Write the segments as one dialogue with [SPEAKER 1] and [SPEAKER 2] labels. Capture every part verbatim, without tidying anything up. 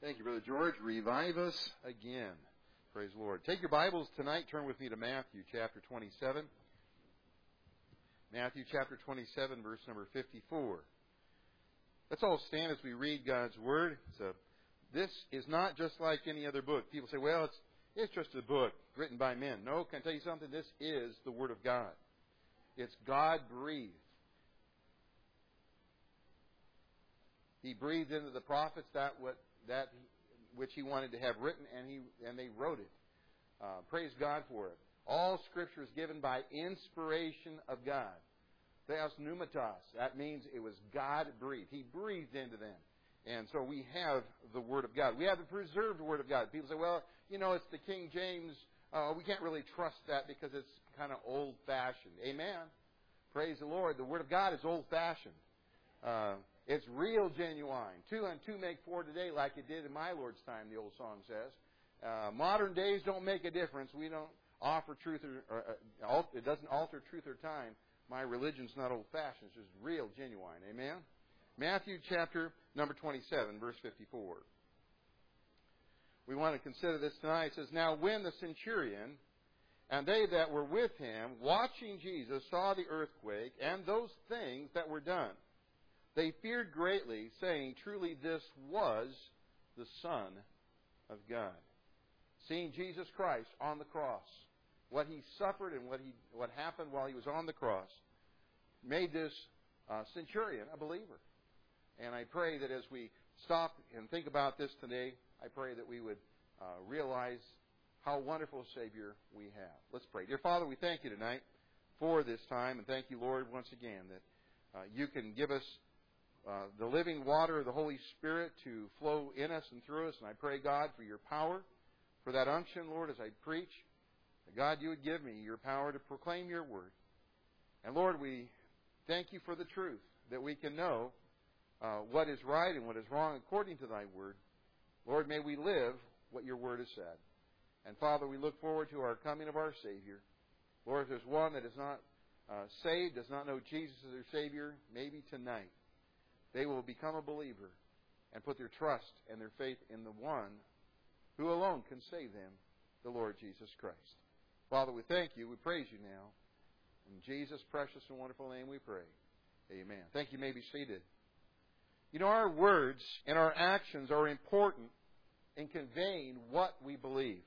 [SPEAKER 1] Thank you, Brother George. Revive us again. Praise the Lord. Take your Bibles tonight. Turn with me to Matthew chapter twenty-seven. Matthew chapter twenty-seven, verse number fifty-four. Let's all stand as we read God's Word. So, this is not just like any other book. People say, well, it's, it's just a book written by men. No, can I tell you something? This is the Word of God. It's God-breathed. He breathed into the prophets that what that which He wanted to have written, and he and they wrote it. Uh, praise God for it. All Scripture is given by inspiration of God. Theos pneumatos. That means it was God-breathed. He breathed into them. And so we have the Word of God. We have the preserved Word of God. People say, well, you know, it's the King James. Uh, we can't really trust that because it's kind of old-fashioned. Amen. Praise the Lord. The Word of God is old-fashioned. Uh, it's real genuine. Two and two make four today like it did in my Lord's time, the old song says. Uh, modern days don't make a difference. We don't offer truth or, or uh, it doesn't alter truth or time. My religion's not old-fashioned. It's just real, genuine. Amen? Matthew chapter number twenty-seven, verse fifty-four. We want to consider this tonight. It says, Now when the centurion and they that were with him, watching Jesus, saw the earthquake and those things that were done, they feared greatly, saying, Truly this was the Son of God. Seeing Jesus Christ on the cross, what He suffered and what he what happened while He was on the cross, made this uh, centurion a believer. And I pray that as we stop and think about this today, I pray that we would uh, realize how wonderful a Savior we have. Let's pray. Dear Father, we thank You tonight for this time, and thank You, Lord, once again, that uh, You can give us Uh, the living water of the Holy Spirit to flow in us and through us. And I pray, God, for Your power, for that unction, Lord, as I preach, that God, You would give me Your power to proclaim Your word. And Lord, we thank You for the truth, that we can know uh, what is right and what is wrong according to Thy word. Lord, may we live what Your word has said. And Father, we look forward to our coming of our Savior. Lord, if there's one that is not uh, saved, does not know Jesus as their Savior, maybe tonight they will become a believer and put their trust and their faith in the one who alone can save them, the Lord Jesus Christ. Father, we thank You. We praise You now. In Jesus' precious and wonderful name we pray. Amen. Thank you. You may be seated. You know, our words and our actions are important in conveying what we believe.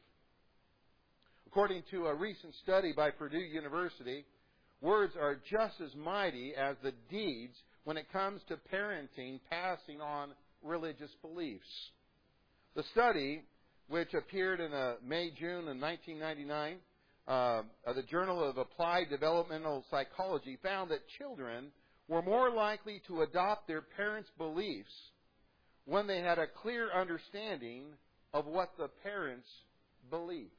[SPEAKER 1] According to a recent study by Purdue University, words are just as mighty as the deeds when it comes to parenting, passing on religious beliefs. The study, which appeared in uh, May, June of nineteen ninety-nine, uh, of the Journal of Applied Developmental Psychology, found that children were more likely to adopt their parents' beliefs when they had a clear understanding of what the parents believed.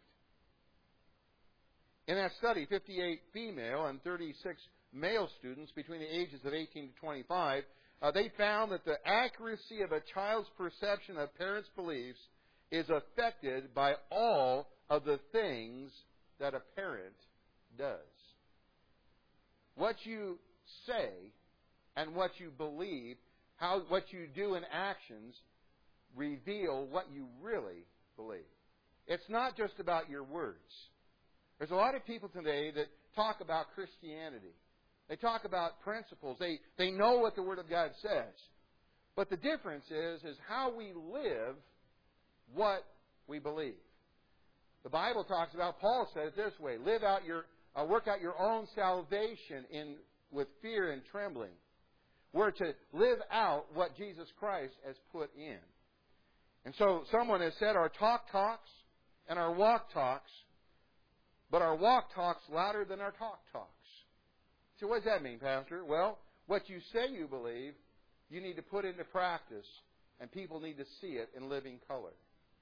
[SPEAKER 1] In that study, fifty-eight female and thirty-six male students between the ages of eighteen to twenty-five, uh, they found that the accuracy of a child's perception of parents' beliefs is affected by all of the things that a parent does. What you say and what you believe, how what you do in actions, reveal what you really believe. It's not just about your words. There's a lot of people today that talk about Christianity. They talk about principles. They, they know what the Word of God says. But the difference is, is how we live what we believe. The Bible talks about, Paul said it this way, live out your, uh, work out your own salvation in with fear and trembling. We're to live out what Jesus Christ has put in. And so someone has said our talk talks and our walk talks, but our walk talks louder than our talk talks. So what does that mean, Pastor? Well, what you say you believe, you need to put into practice, and people need to see it in living color.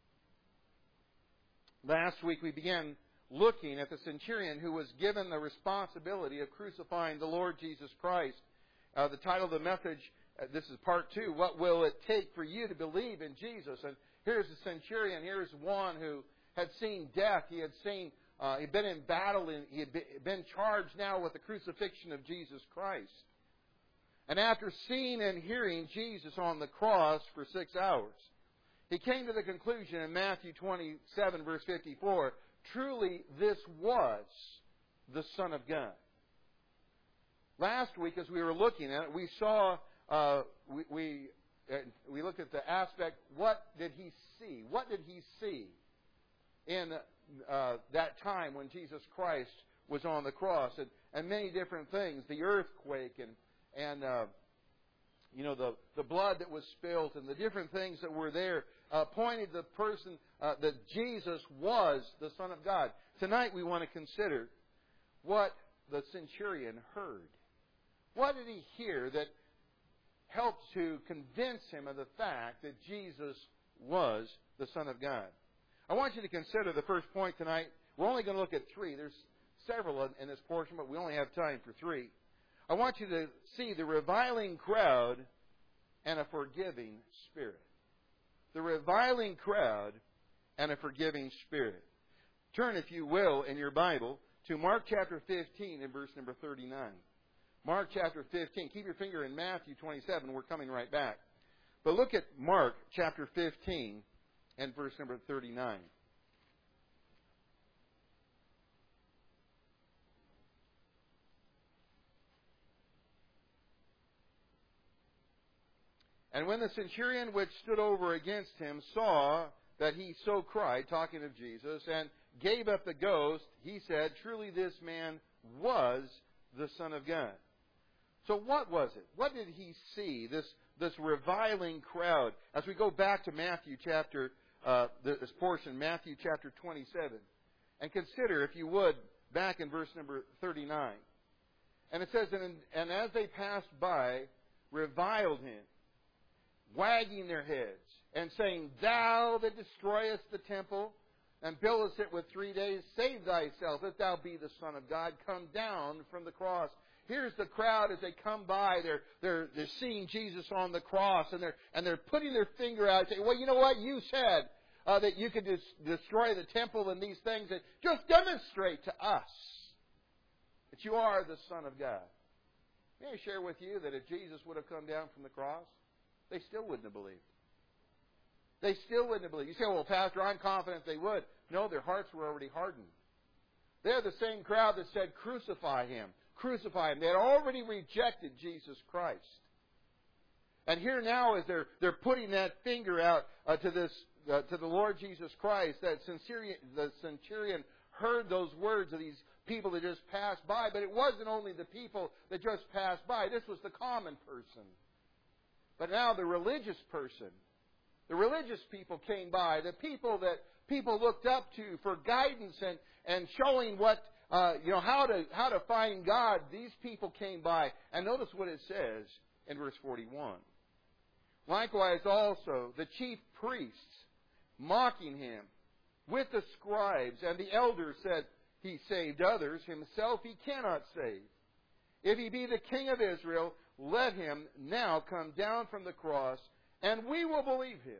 [SPEAKER 1] Last week we began looking at the centurion who was given the responsibility of crucifying the Lord Jesus Christ. Uh, the title of the message, uh, this is part two, What Will It Take for You to Believe in Jesus? And here's the centurion, here's one who had seen death, he had seen Uh, he'd been in battle, and he had been charged now with the crucifixion of Jesus Christ. And after seeing and hearing Jesus on the cross for six hours, He came to the conclusion in Matthew twenty-seven, verse fifty-four, truly this was the Son of God. Last week, as we were looking at it, we saw, uh, we, we, uh, we looked at the aspect, what did he see? What did he see in uh, that time when Jesus Christ was on the cross? And, and many different things, the earthquake and, and uh, you know, the, the blood that was spilled and the different things that were there uh, pointed to the person uh, that Jesus was the Son of God. Tonight we want to consider what the centurion heard. What did he hear that helped to convince him of the fact that Jesus was the Son of God? I want you to consider the first point tonight. We're only going to look at three. There's several in this portion, but we only have time for three. I want you to see the reviling crowd and a forgiving spirit. The reviling crowd and a forgiving spirit. Turn, if you will, in your Bible to Mark chapter fifteen and verse number thirty-nine. Mark chapter fifteen. Keep your finger in Matthew twenty-seven. We're coming right back. But look at Mark chapter fifteen and verse number thirty-nine. And when the centurion which stood over against him saw that he so cried, talking of Jesus, and gave up the ghost, he said, truly this man was the Son of God. So what was it? What did he see, this, this reviling crowd? As we go back to Matthew chapter, uh, this portion, Matthew chapter twenty-seven, and consider, if you would, back in verse number thirty-nine. And it says, and, and as they passed by, reviled him, wagging their heads, and saying, thou that destroyest the temple, and buildest it with three days, save thyself, if thou be the Son of God, come down from the cross. Here's the crowd as they come by. They're, they're, they're seeing Jesus on the cross, and they're, and they're putting their finger out and saying, well, you know what? You said uh, that you could des- destroy the temple and these things. That just demonstrate to us that you are the Son of God. May I share with you that if Jesus would have come down from the cross, they still wouldn't have believed. They still wouldn't have believed. You say, well, Pastor, I'm confident they would. No, their hearts were already hardened. They're the same crowd that said, crucify him. Crucify him. They had already rejected Jesus Christ. And here now, as they're they're putting that finger out uh, to this uh, to the Lord Jesus Christ, that centurion, the centurion heard those words of these people that just passed by. But it wasn't only the people that just passed by. This was the common person. But now the religious person, the religious people came by. The people that people looked up to for guidance and and showing what. Uh, you know, how to how to find God, these people came by. And notice what it says in verse forty-one. Likewise also the chief priests, mocking him, with the scribes and the elders said, he saved others, himself he cannot save. If he be the King of Israel, let him now come down from the cross, and we will believe him.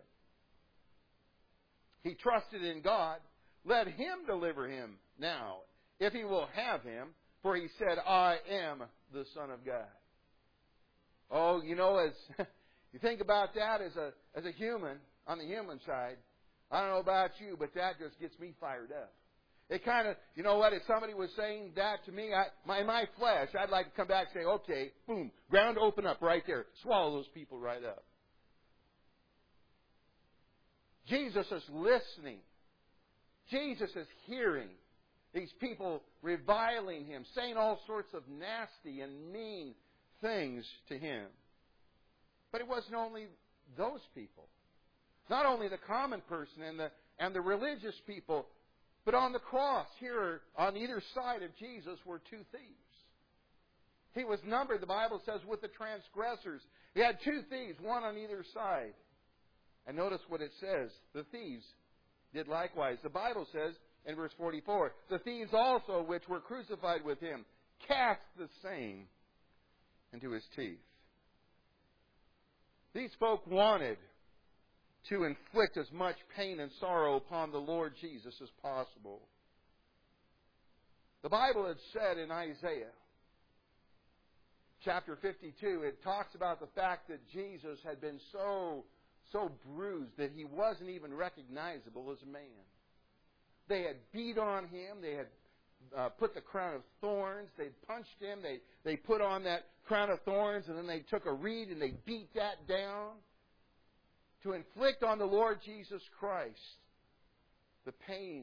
[SPEAKER 1] He trusted in God. Let him deliver him now, if he will have him, for he said, I am the Son of God. Oh, you know, as you think about that as a as a human, on the human side, I don't know about you, but that just gets me fired up. It kind of, you know what, if somebody was saying that to me, I, my, my flesh, I'd like to come back and say, okay, boom, ground open up right there. Swallow those people right up. Jesus is listening. Jesus is hearing. These people reviling him, saying all sorts of nasty and mean things to him. But it wasn't only those people. Not only the common person and the, and the religious people, but on the cross, here on either side of Jesus were two thieves. He was numbered, the Bible says, with the transgressors. He had two thieves, one on either side. And notice what it says. The thieves did likewise. The Bible says, in verse forty-four, the thieves also which were crucified with him cast the same into his teeth. These folk wanted to inflict as much pain and sorrow upon the Lord Jesus as possible. The Bible had said in Isaiah chapter fifty-two, it talks about the fact that Jesus had been so so bruised that he wasn't even recognizable as a man. They had beat on him. They had uh, put the crown of thorns. They punched him. They, they put on that crown of thorns, and then they took a reed and they beat that down to inflict on the Lord Jesus Christ the pain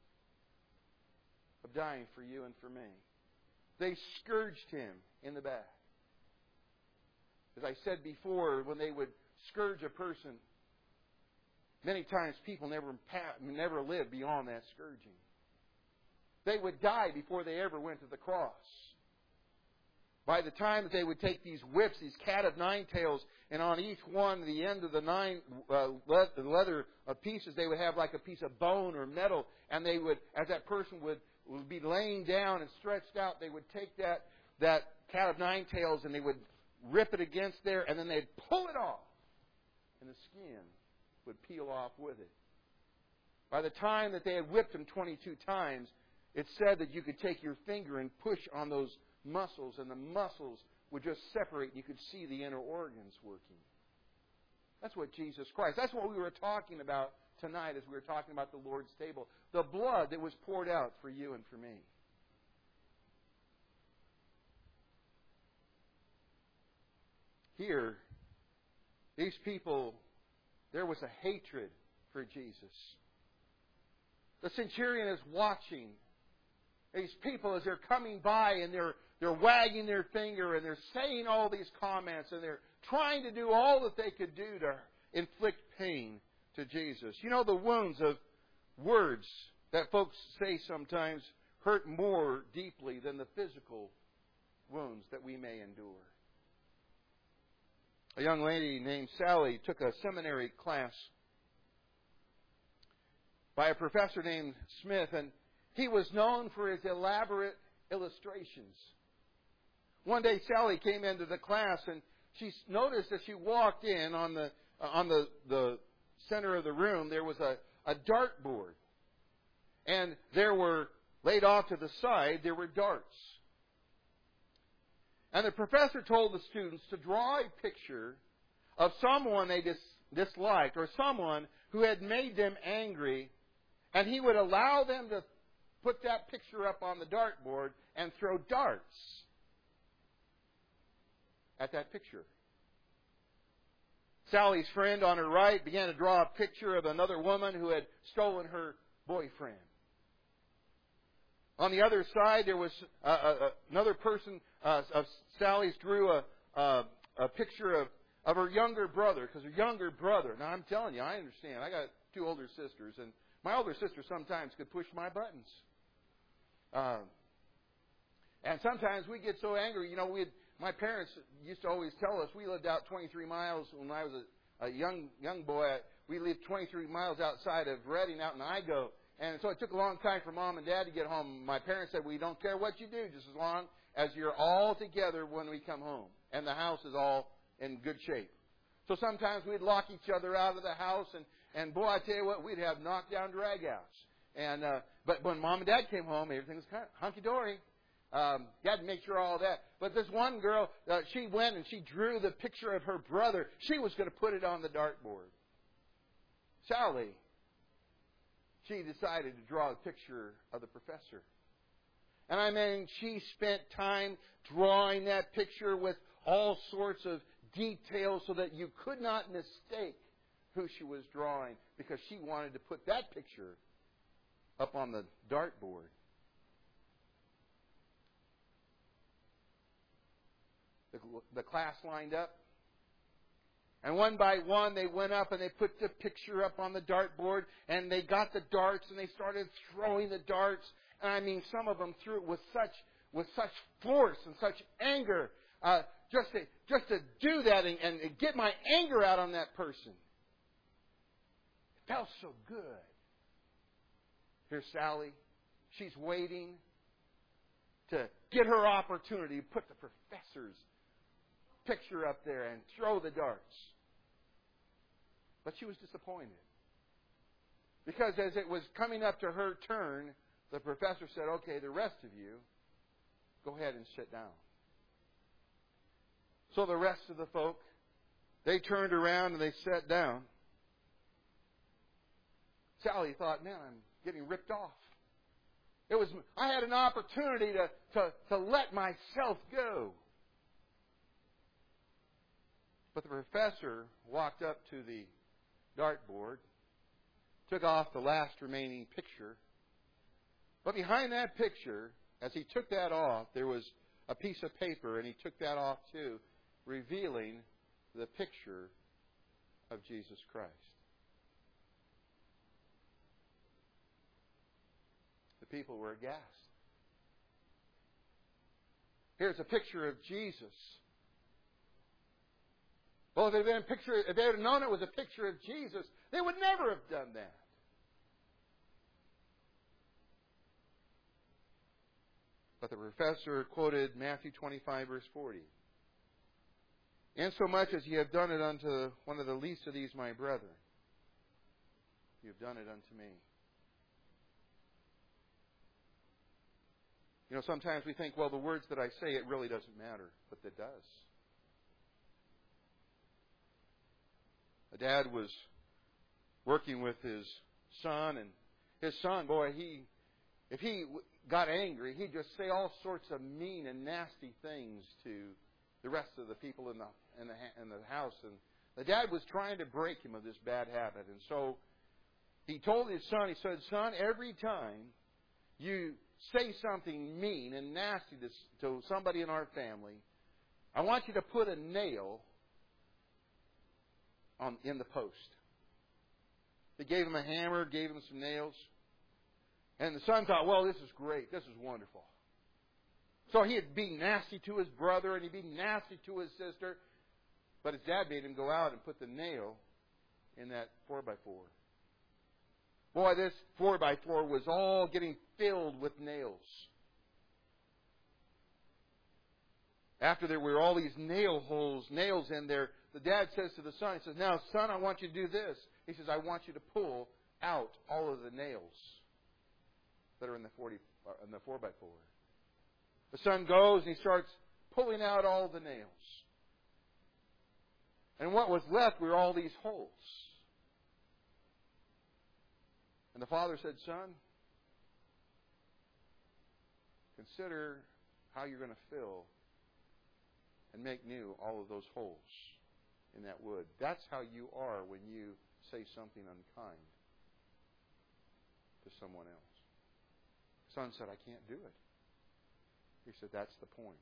[SPEAKER 1] of dying for you and for me. They scourged him in the back. As I said before, when they would scourge a person, many times people never never lived beyond that scourging. They would die before they ever went to the cross. By the time that they would take these whips, these cat of nine tails, and on each one, the end of the nine uh, leather pieces, they would have like a piece of bone or metal, and they would, as that person would, would be laying down and stretched out, they would take that, that cat of nine tails and they would rip it against there, and then they'd pull it off, and the skin would peel off with it. By the time that they had whipped him twenty-two times, it said that you could take your finger and push on those muscles, and the muscles would just separate, and you could see the inner organs working. That's what Jesus Christ, that's what we were talking about tonight as we were talking about the Lord's table. The blood that was poured out for you and for me. Here, these people, there was a hatred for Jesus. The centurion is watching these people as they're coming by, and they're they're wagging their finger and they're saying all these comments, and they're trying to do all that they could do to inflict pain to Jesus. You know, the wounds of words that folks say sometimes hurt more deeply than the physical wounds that we may endure. A young lady named Sally took a seminary class by a professor named Smith, and he was known for his elaborate illustrations. One day Sally came into the class, and she noticed as she walked in on the uh, on the, the center of the room, there was a, a dartboard. And there were, laid off to the side, there were darts. And the professor told the students to draw a picture of someone they dis- disliked or someone who had made them angry, and he would allow them to put that picture up on the dartboard and throw darts at that picture. Sally's friend on her right began to draw a picture of another woman who had stolen her boyfriend. On the other side, there was uh, uh, another person uh, of Sally's drew a, uh, a picture of, of her younger brother, because her younger brother, now I'm telling you, I understand. I got two older sisters, and my older sister sometimes could push my buttons. Uh, and sometimes we get so angry, you know, we'd, my parents used to always tell us, we lived out twenty-three miles when I was a, a young young boy. We lived twenty-three miles outside of Redding out in Igo. And so it took a long time for Mom and Dad to get home. My parents said, we don't care what you do, just as long as you're all together when we come home. And the house is all in good shape. So sometimes we'd lock each other out of the house. And, and boy, I tell you what, we'd have knockdown drag-outs. And, uh, but when Mom and Dad came home, everything was kind of hunky-dory. Um, you had to make sure all that. But this one girl, uh, she went and she drew the picture of her brother. She was going to put it on the dartboard. Sally, she decided to draw a picture of the professor. And I mean, she spent time drawing that picture with all sorts of details so that you could not mistake who she was drawing, because she wanted to put that picture up on the dartboard. The, the class lined up. And one by one, they went up and they put the picture up on the dartboard, and they got the darts and they started throwing the darts. And I mean, some of them threw it with such with such force and such anger, uh, just to just to do that and, and get my anger out on that person. It felt so good. Here's Sally. She's waiting to get her opportunity to put the professor's picture up there and throw the darts. But she was disappointed. Because as it was coming up to her turn, the professor said, okay, the rest of you, go ahead and sit down. So the rest of the folk They turned around and they sat down. Sally thought, man, I'm getting ripped off. It was I had an opportunity to, to, to let myself go. But the professor walked up to the dartboard, took off the last remaining picture. But behind that picture, as he took that off, there was a piece of paper, and he took that off too, revealing the picture of Jesus Christ. The people were aghast. Here's a picture of Jesus. Well, if, been a picture, if they had known it was a picture of Jesus, they would never have done that. But the professor quoted Matthew twenty-five, verse forty. Insomuch as ye have done it unto one of the least of these my brethren, you have done it unto me. You know, sometimes we think, well, the words that I say, it really doesn't matter. But it does. A dad was working with his son, and his son, boy, he, if he got angry, he'd just say all sorts of mean and nasty things to the rest of the people in the in the in the house. And the dad was trying to break him of this bad habit. And so he told his son, he said, son, every time you say something mean and nasty to, to somebody in our family, I want you to put a nail on in the post. They gave him a hammer, gave him some nails. And the son thought, well, this is great. This is wonderful. So he'd be nasty to his brother and he'd be nasty to his sister. But his dad made him go out and put the nail in that four by four. Boy, this four by four was all getting filled with nails. After there were all these nail holes, nails in there, the dad says to the son, he says, now, son, I want you to do this. He says, I want you to pull out all of the nails that are in the forty in the four by four. The son goes and he starts pulling out all the nails. And what was left were all these holes. And the father said, son, consider how you're going to fill and make new all of those holes in that wood. That's how you are when you say something unkind to someone else. Son said, I can't do it. He said, that's the point.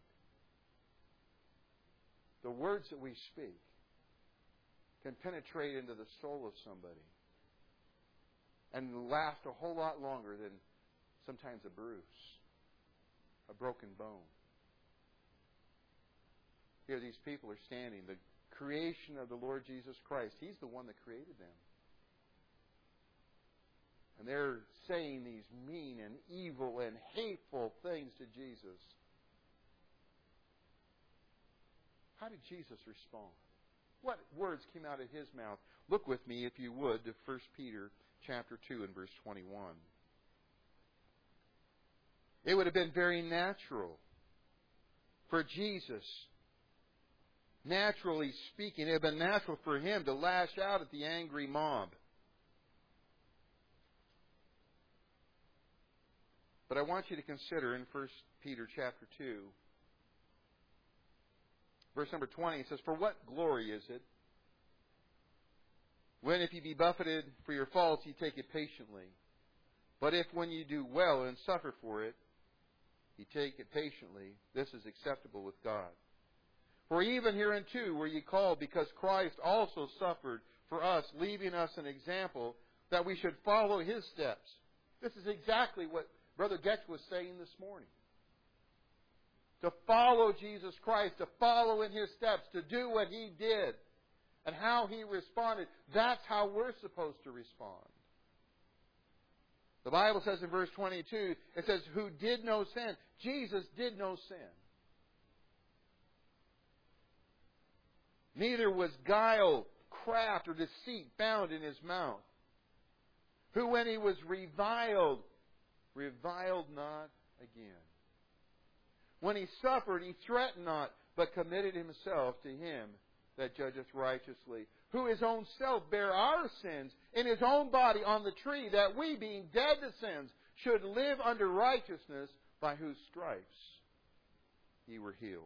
[SPEAKER 1] The words that we speak can penetrate into the soul of somebody and last a whole lot longer than sometimes a bruise, a broken bone. Here these people are standing. The creation of the Lord Jesus Christ, He's the one that created them. And they're saying these mean and evil and hateful things to Jesus. How did Jesus respond? What words came out of His mouth? Look with me, if you would, to First Peter chapter two and verse twenty-one. It would have been very natural for Jesus, naturally speaking, it would have been natural for Him to lash out at the angry mob. But I want you to consider in First Peter chapter two, verse number twenty, it says, for what glory is it when if you be buffeted for your faults, you take it patiently? But if when you do well and suffer for it, you take it patiently, this is acceptable with God. For even hereunto were ye called, because Christ also suffered for us, leaving us an example that we should follow His steps. This is exactly what Brother Getch was saying this morning. To follow Jesus Christ, to follow in His steps, to do what He did and how He responded. That's how we're supposed to respond. The Bible says in verse twenty-two, it says, who did no sin. Jesus did no sin. Neither was guile, craft, or deceit found in His mouth. Who when He was reviled, reviled not again. When He suffered, He threatened not, but committed Himself to Him that judgeth righteously, who his own self bare our sins in his own body on the tree, that we, being dead to sins, should live under righteousness, by whose stripes ye were healed.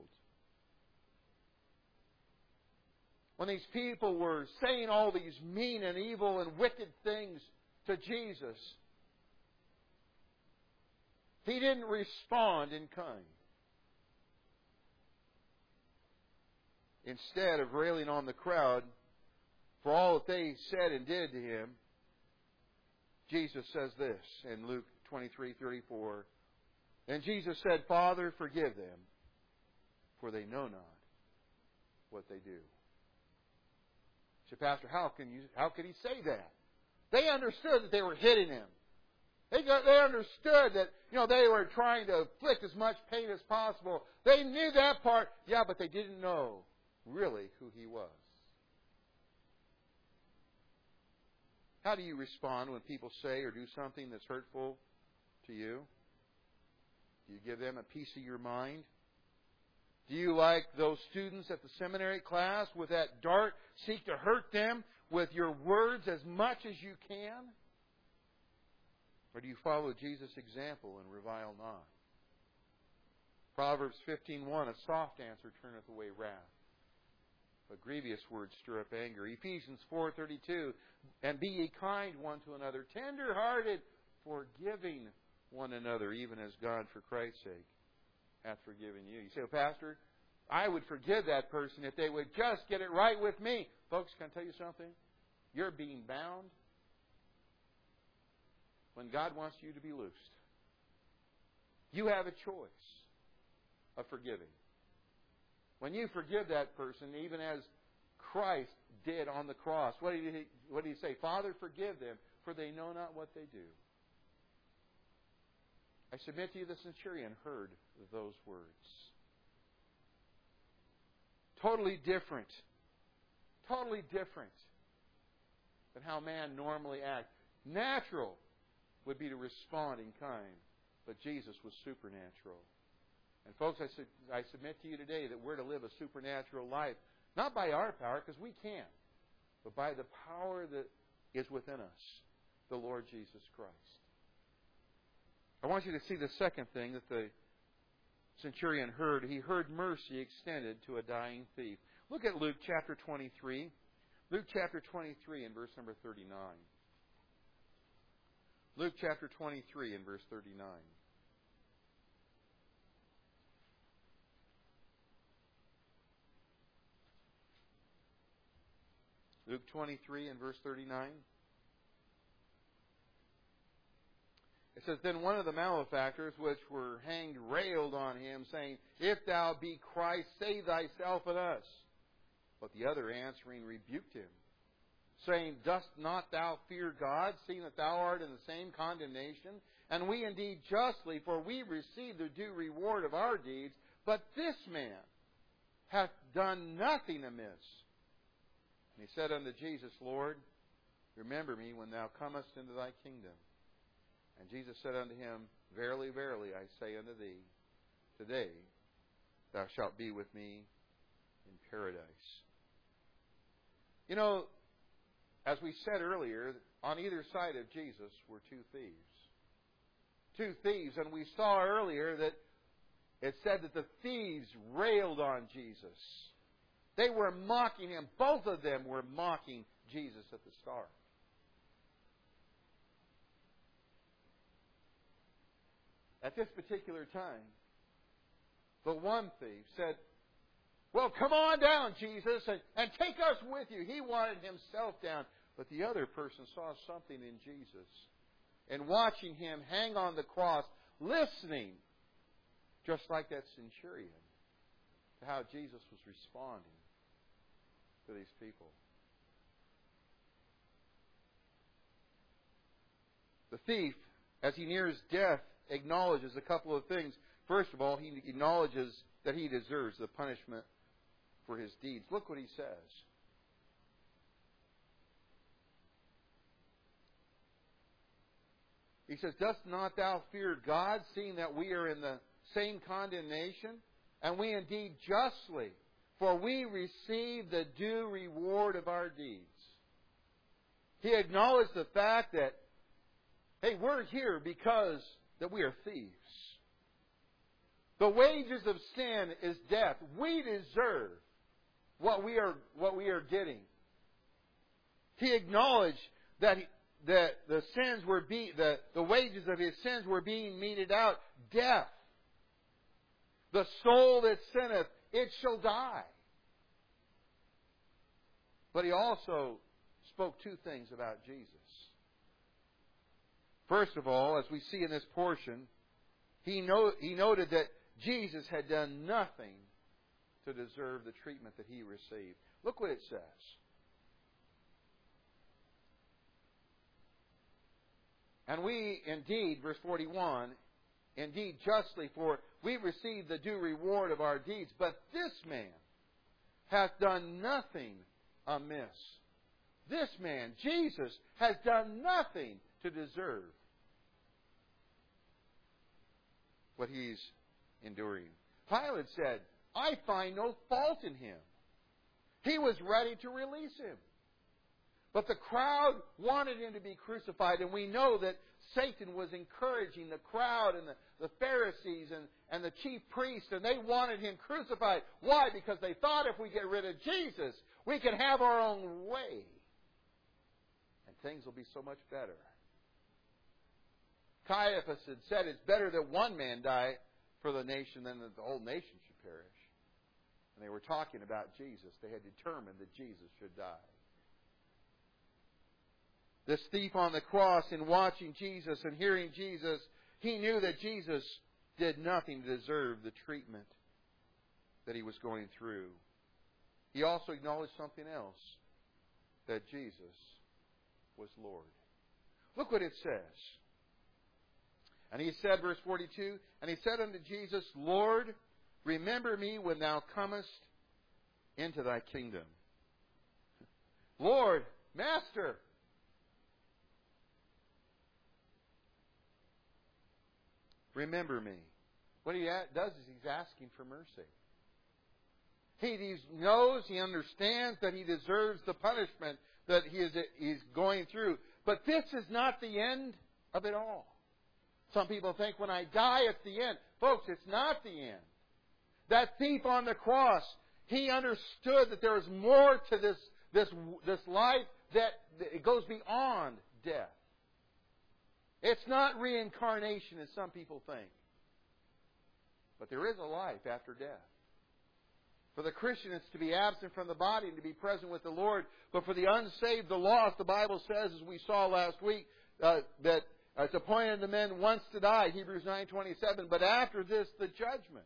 [SPEAKER 1] When these people were saying all these mean and evil and wicked things to Jesus, He didn't respond in kind. Instead of railing on the crowd for all that they said and did to Him, Jesus says this in Luke twenty-three thirty-four. And Jesus said, Father, forgive them, for they know not what they do. You say, Pastor, how can you? How could He say that? They understood that they were hitting Him. They got, they understood that, you know, they were trying to inflict as much pain as possible. They knew that part, yeah, but they didn't know really who He was. How do you respond when people say or do something that's hurtful to you? Do you give them a piece of your mind? Do you, like those students at the seminary class, with that dart, seek to hurt them with your words as much as you can? Or do you follow Jesus' example and revile not? Proverbs fifteen one, a soft answer turneth away wrath, but grievous words stir up anger. Ephesians four thirty-two, and be ye kind one to another, tender-hearted, forgiving one another, even as God for Christ's sake hath forgiven you. You say, well, Pastor, I would forgive that person if they would just get it right with me. Folks, can I tell you something? You're being bound when God wants you to be loosed. You have a choice of forgiving. When you forgive that person, even as Christ did on the cross, what did he, what did he say? Father, forgive them, for they know not what they do. I submit to you the centurion heard those words. Totally different. Totally different than how man normally acts. Natural would be to respond in kind, but Jesus was supernatural. And folks, I, su- I submit to you today that we're to live a supernatural life, not by our power, because we can't, but by the power that is within us, the Lord Jesus Christ. I want you to see the second thing that the centurion heard. He heard mercy extended to a dying thief. Look at Luke chapter twenty-three. Luke chapter twenty-three and verse number thirty-nine. Luke chapter twenty-three and verse thirty-nine. Luke twenty-three and verse thirty-nine. It says, then one of the malefactors which were hanged railed on him, saying, if thou be Christ, save thyself and us. But the other answering rebuked him, saying, dost not thou fear God, seeing that thou art in the same condemnation? And we indeed justly, for we receive the due reward of our deeds. But this man hath done nothing amiss. And he said unto Jesus, Lord, remember me when thou comest into thy kingdom. And Jesus said unto him, verily, verily, I say unto thee, today thou shalt be with me in paradise. You know, as we said earlier, on either side of Jesus were two thieves. Two thieves, and we saw earlier that it said that the thieves railed on Jesus. They were mocking Him. Both of them were mocking Jesus at the start. At this particular time, the one thief said, well, come on down, Jesus, and, and take us with you. He wanted himself down. But the other person saw something in Jesus. And watching Him hang on the cross, listening, just like that centurion, to how Jesus was responding to these people. The thief, as he nears death, acknowledges a couple of things. First of all, he acknowledges that he deserves the punishment for his deeds. Look what he says. He says, dost not thou fear God, seeing that we are in the same condemnation? And we indeed justly, for we receive the due reward of our deeds. He acknowledged the fact that, hey, we're here because that we are thieves. The wages of sin is death. We deserve what we are what we are getting. He acknowledged that he, that the sins were be, the, the wages of his sins were being meted out, death. The soul that sinneth, it shall die. But he also spoke two things about Jesus. First of all, as we see in this portion, he, know, he noted that Jesus had done nothing to deserve the treatment that he received. Look what it says. And we indeed, verse forty-one, indeed justly, for we receive the due reward of our deeds. But this man hath done nothing amiss. This man, Jesus, has done nothing to deserve what he's enduring. Pilate said, I find no fault in him. He was ready to release him. But the crowd wanted him to be crucified, and we know that Satan was encouraging the crowd and the, the Pharisees and, and the chief priests, and they wanted him crucified. Why? Because they thought if we get rid of Jesus, we can have our own way. And things will be so much better. Caiaphas had said it's better that one man die for the nation than that the whole nation should perish. And they were talking about Jesus. They had determined that Jesus should die. This thief on the cross, in watching Jesus and hearing Jesus, he knew that Jesus did nothing to deserve the treatment that he was going through. He also acknowledged something else, that Jesus was Lord. Look what it says. And he said, verse forty-two, and he said unto Jesus, Lord, remember me when thou comest into thy kingdom. Lord, Master, remember me. What he does is he's asking for mercy. He knows, he understands that he deserves the punishment that he is he's going through. But this is not the end of it all. Some people think when I die, it's the end. Folks, it's not the end. That thief on the cross, he understood that there is more to this, this, this life, that it goes beyond death. It's not reincarnation as some people think. But there is a life after death. For the Christian, it's to be absent from the body and to be present with the Lord. But for the unsaved, the lost, the Bible says, as we saw last week, uh, that it's appointed to men once to die, Hebrews nine twenty-seven. But after this, the judgment.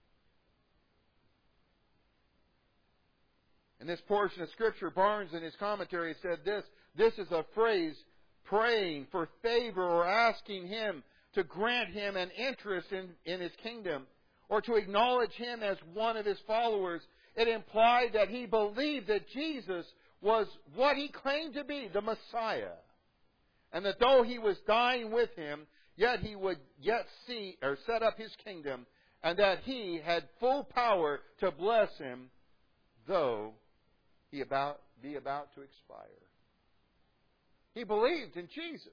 [SPEAKER 1] In this portion of Scripture, Barnes in his commentary said this. This is a phrase, praying for favor or asking Him to grant him an interest in, in His kingdom, or to acknowledge Him as one of His followers. It implied that he believed that Jesus was what He claimed to be, the Messiah. And that though He was dying with Him, yet He would yet see or set up His kingdom, and that He had full power to bless him, though He about be about to expire. He believed in Jesus.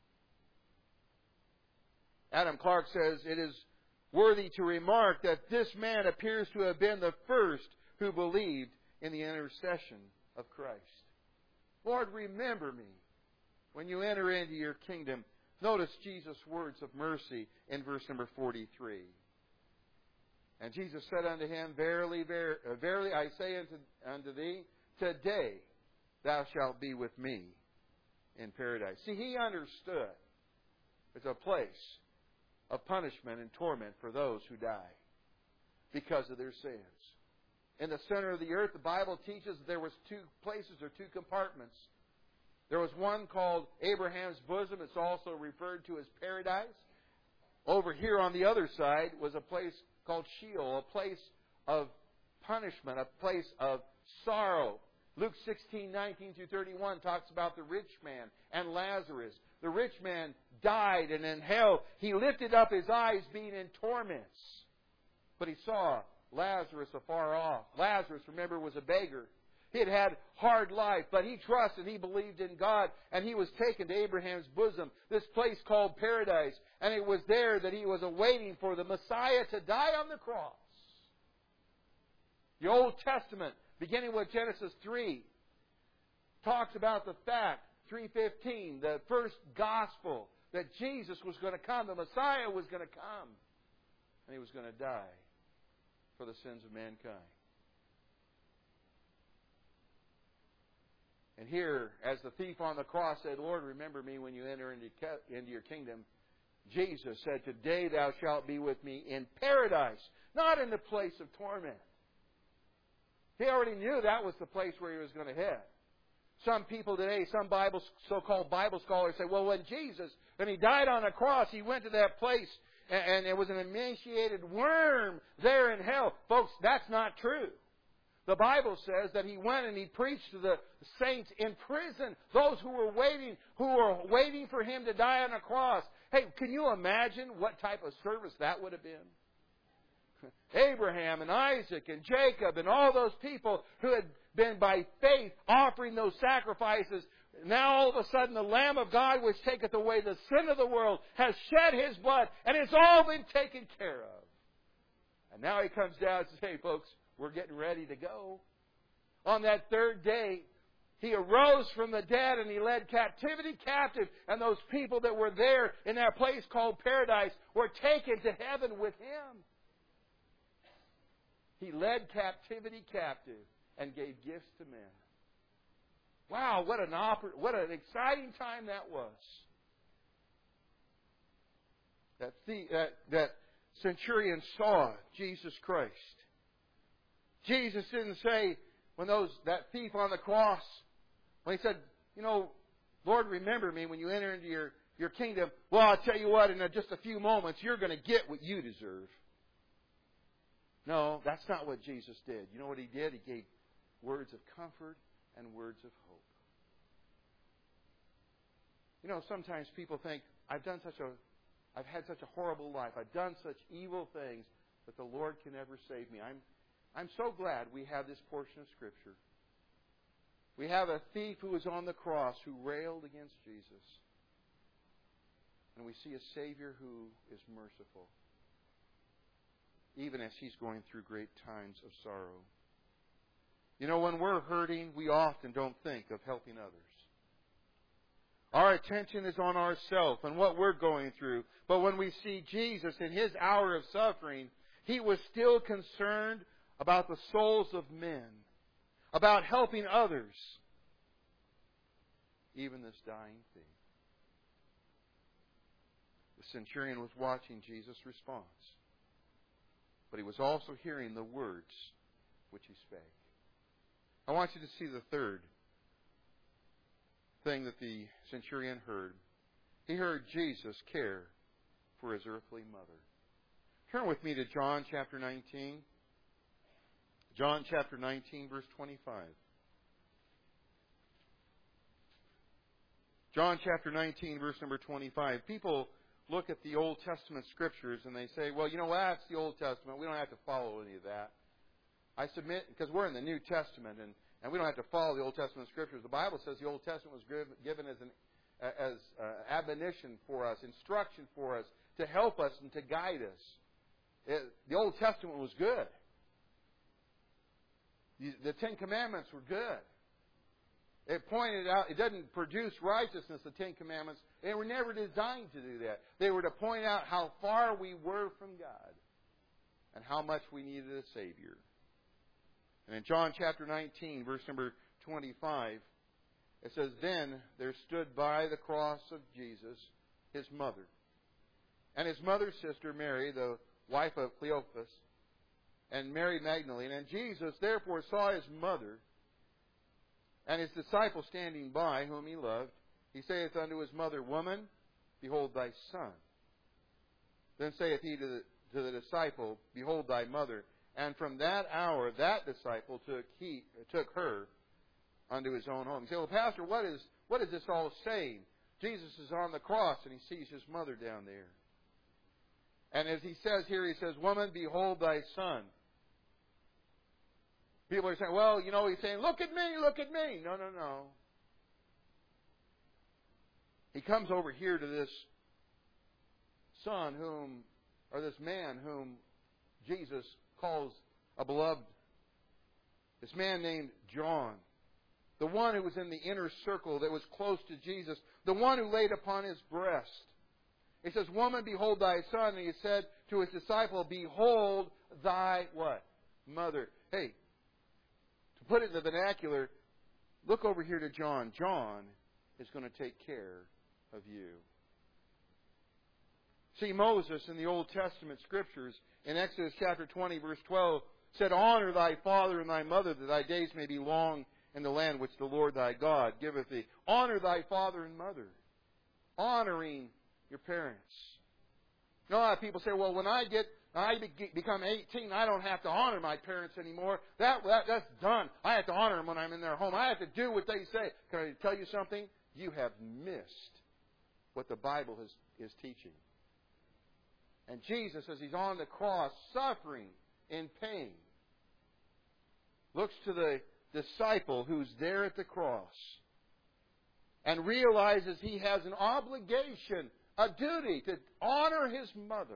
[SPEAKER 1] Adam Clark says it is worthy to remark that this man appears to have been the first who believed in the intercession of Christ. Lord, remember me when you enter into your kingdom. Notice Jesus' words of mercy in verse number forty-three. And Jesus said unto him, Verily, ver- verily, I say unto, unto thee, today thou shalt be with me in paradise. See, he understood it's a place of punishment and torment for those who die because of their sins. In the center of the earth, the Bible teaches that there was two places or two compartments. There was one called Abraham's bosom. It's also referred to as paradise. Over here on the other side was a place called Sheol, a place of punishment, a place of sorrow. Luke sixteen, nineteen through thirty-one talks about the rich man and Lazarus. The rich man died, and in hell he lifted up his eyes being in torments. But he saw Lazarus afar off. Lazarus, remember, was a beggar. He had had hard life, but he trusted, he believed in God, and he was taken to Abraham's bosom, this place called paradise. And it was there that he was awaiting for the Messiah to die on the cross. The Old Testament, beginning with Genesis three, talks about the fact, three fifteen, the first gospel, that Jesus was going to come, the Messiah was going to come, and He was going to die for the sins of mankind. And here, as the thief on the cross said, Lord, remember me when you enter into, into your kingdom, Jesus said, today thou shalt be with me in paradise, not in the place of torment. He already knew that was the place where He was going to head. Some people today, some Bible, so-called Bible scholars say, well, when Jesus, when He died on a cross, He went to that place and, and it was an emaciated worm there in hell. Folks, that's not true. The Bible says that He went and He preached to the saints in prison, those who were waiting, who were waiting for Him to die on a cross. Hey, can you imagine what type of service that would have been? Abraham and Isaac and Jacob and all those people who had been by faith offering those sacrifices. Now all of a sudden the Lamb of God which taketh away the sin of the world has shed His blood and it's all been taken care of. And now He comes down and says, hey folks, we're getting ready to go. On that third day, He arose from the dead and He led captivity captive. And those people that were there in that place called paradise were taken to heaven with Him. He led captivity captive and gave gifts to men. Wow, what an oppor- what an exciting time that was. That, the, that, that centurion saw Jesus Christ. Jesus didn't say, when those that thief on the cross, when he said, you know, Lord, remember me when you enter into your, your kingdom. Well, I'll tell you what, in just a few moments, you're going to get what you deserve. No, that's not what Jesus did. You know what He did? He gave words of comfort and words of hope. You know, sometimes people think, I've done such a, I've had such a horrible life. I've done such evil things that the Lord can never save me. I'm I'm so glad we have this portion of Scripture. We have a thief who was on the cross who railed against Jesus. And we see a Savior who is merciful, even as He's going through great times of sorrow. You know, when we're hurting, we often don't think of helping others. Our attention is on ourselves and what we're going through. But when we see Jesus in His hour of suffering, He was still concerned about the souls of men, about helping others, even this dying thief. The centurion was watching Jesus' response, but he was also hearing the words which He spake. I want you to see the third thing that the centurion heard. He heard Jesus care for His earthly mother. Turn with me to John chapter nineteen. John chapter nineteen, verse twenty-five. John chapter nineteen, verse number twenty-five. People look at the Old Testament Scriptures and they say, well, you know what, that's the Old Testament. We don't have to follow any of that. I submit, because we're in the New Testament and, and we don't have to follow the Old Testament Scriptures. The Bible says the Old Testament was given as an as uh, admonition for us, instruction for us, to help us and to guide us. It, the Old Testament was good. The Ten Commandments were good. It pointed out, it doesn't produce righteousness, the Ten Commandments. They were never designed to do that. They were to point out how far we were from God and how much we needed a Savior. And in John chapter nineteen, verse number twenty-five, it says, Then there stood by the cross of Jesus His mother, and His mother's sister Mary, the wife of Cleophas, and Mary Magdalene. And Jesus therefore saw His mother and His disciple standing by, whom He loved. He saith unto His mother, Woman, behold thy son. Then saith He to the, to the disciple, Behold thy mother. And from that hour, that disciple took he took her unto his own home. You say, well, Pastor, what is what is this all saying? Jesus is on the cross and He sees His mother down there. And as He says here, He says, Woman, behold thy son. People are saying, well, you know, he's saying, look at me, look at me. No, no, no. He comes over here to this son whom, or this man whom Jesus calls a beloved. This man named John. The one who was in the inner circle that was close to Jesus. The one who laid upon his breast. He says, woman, behold thy son. And he said to his disciple, behold thy what? Mother. Hey, to put it in the vernacular, look over here to John. John is going to take care of you. See, Moses in the Old Testament Scriptures, in Exodus chapter twenty, verse twelve, said, honor thy father and thy mother, that thy days may be long in the land which the Lord thy God giveth thee. Honor thy father and mother. Honoring your parents. You know, a lot of people say, well, when I get, I become eighteen, I don't have to honor my parents anymore. That, that That's done. I have to honor them when I'm in their home. I have to do what they say. Can I tell you something? You have missed what the Bible is, is teaching. And Jesus, as He's on the cross, suffering in pain, looks to the disciple who's there at the cross and realizes he has an obligation, a duty to honor his mother.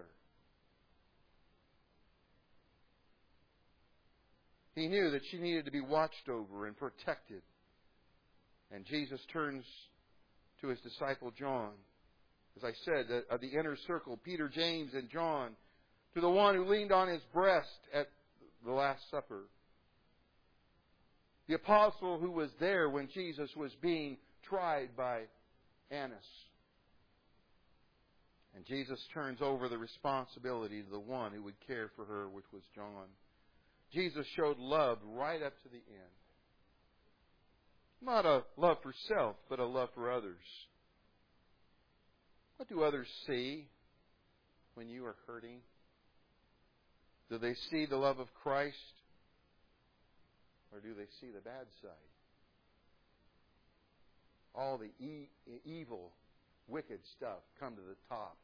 [SPEAKER 1] He knew that she needed to be watched over and protected. And Jesus turns to his disciple John, as I said, the, of the inner circle, Peter, James, and John, to the one who leaned on his breast at the Last Supper. The apostle who was there when Jesus was being tried by Annas. And Jesus turns over the responsibility to the one who would care for her, which was John. Jesus showed love right up to the end. Not a love for self, but a love for others. What do others see when you are hurting? Do they see the love of Christ? Or do they see the bad side? All the e- evil, wicked stuff come to the top.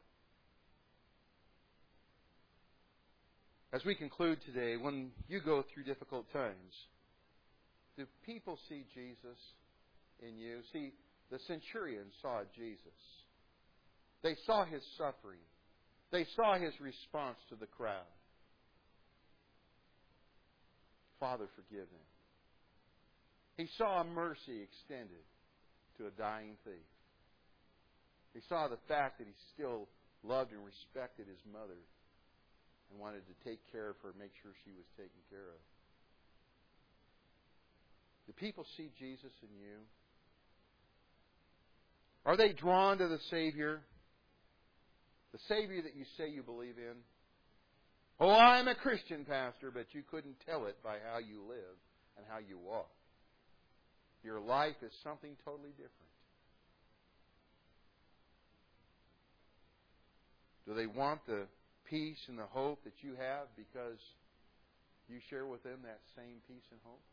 [SPEAKER 1] As we conclude today, when you go through difficult times, do people see Jesus in you? See, the centurion saw Jesus. They saw His suffering. They saw His response to the crowd. Father, forgive them. He saw a mercy extended to a dying thief. He saw the fact that he still loved and respected his mother and wanted to take care of her, make sure she was taken care of. Do people see Jesus in you? Are they drawn to the Savior? The Savior that you say you believe in? Oh, I'm a Christian, Pastor, but you couldn't tell it by how you live and how you walk. Your life is something totally different. Do they want the peace and the hope that you have because you share with them that same peace and hope?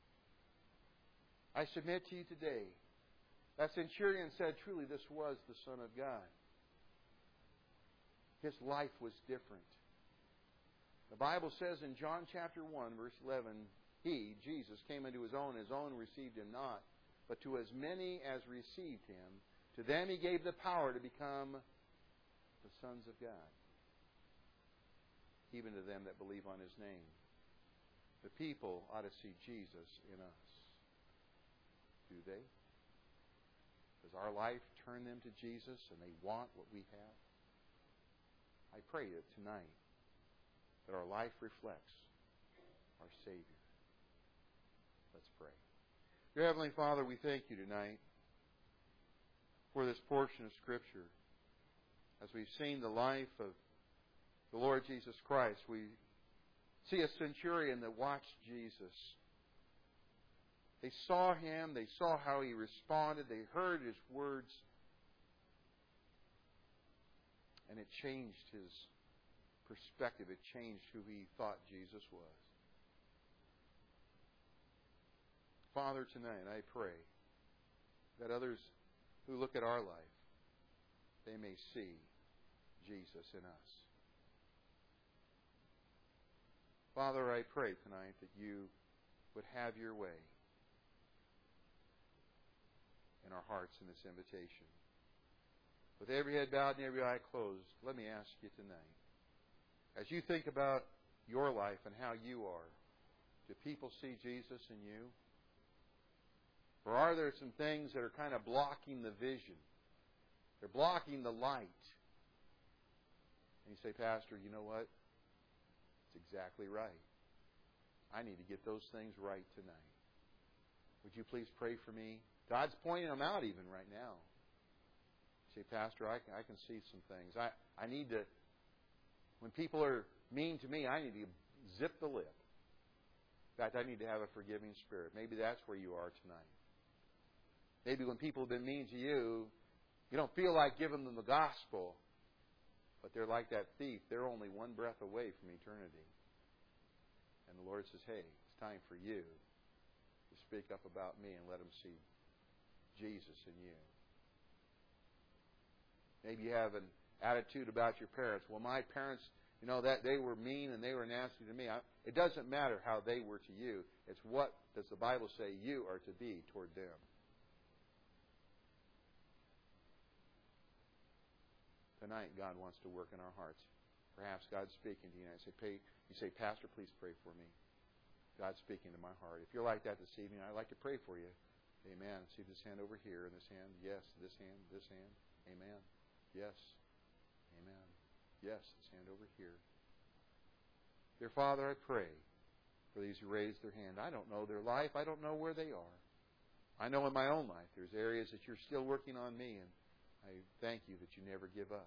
[SPEAKER 1] I submit to you today, that centurion said, truly this was the Son of God. His life was different. The Bible says in John chapter one, verse eleven, He, Jesus, came into His own, His own received Him not. But to as many as received Him, to them He gave the power to become the sons of God. Even to them that believe on His name. The people ought to see Jesus in us. Do they? Does our life turn them to Jesus and they want what we have? I pray that tonight that our life reflects our Savior. Let's pray. Dear Heavenly Father, we thank You tonight for this portion of Scripture. As we've seen the life of the Lord Jesus Christ, we see a centurion that watched Jesus. They saw Him, they saw how He responded, they heard His words, and it changed his perspective. It changed who he thought Jesus was. Father, tonight I pray that others who look at our life, they may see Jesus in us. Father, I pray tonight that You would have your way in our hearts in this invitation. With every head bowed and every eye closed, let me ask you tonight, as you think about your life and how you are, do people see Jesus in you? Or are there some things that are kind of blocking the vision? They're blocking the light. And you say, Pastor, you know what? It's exactly right. I need to get those things right tonight. Would you please pray for me? God's pointing them out even right now. You say, Pastor, I can, I can see some things. I, I need to, when people are mean to me, I need to zip the lip. In fact, I need to have a forgiving spirit. Maybe that's where you are tonight. Maybe when people have been mean to you, you don't feel like giving them the gospel, but they're like that thief. They're only one breath away from eternity. And the Lord says, hey, it's time for you to speak up about me and let them see Jesus in you. Maybe you have an attitude about your parents. Well, my parents, you know, that they were mean and they were nasty to me. I, it doesn't matter how they were to you. It's what does the Bible say you are to be toward them. Tonight, God wants to work in our hearts. Perhaps God's speaking to you. And I say, pay, you say, Pastor, please pray for me. God's speaking to my heart. If you're like that this evening, I'd like to pray for you. Amen. See this hand over here and this hand. Yes, this hand, this hand. Amen. Yes. Amen. Yes, this hand over here. Dear Father, I pray for these who raise their hand. I don't know their life. I don't know where they are. I know in my own life there's areas that you're still working on me, and I thank you that you never give up.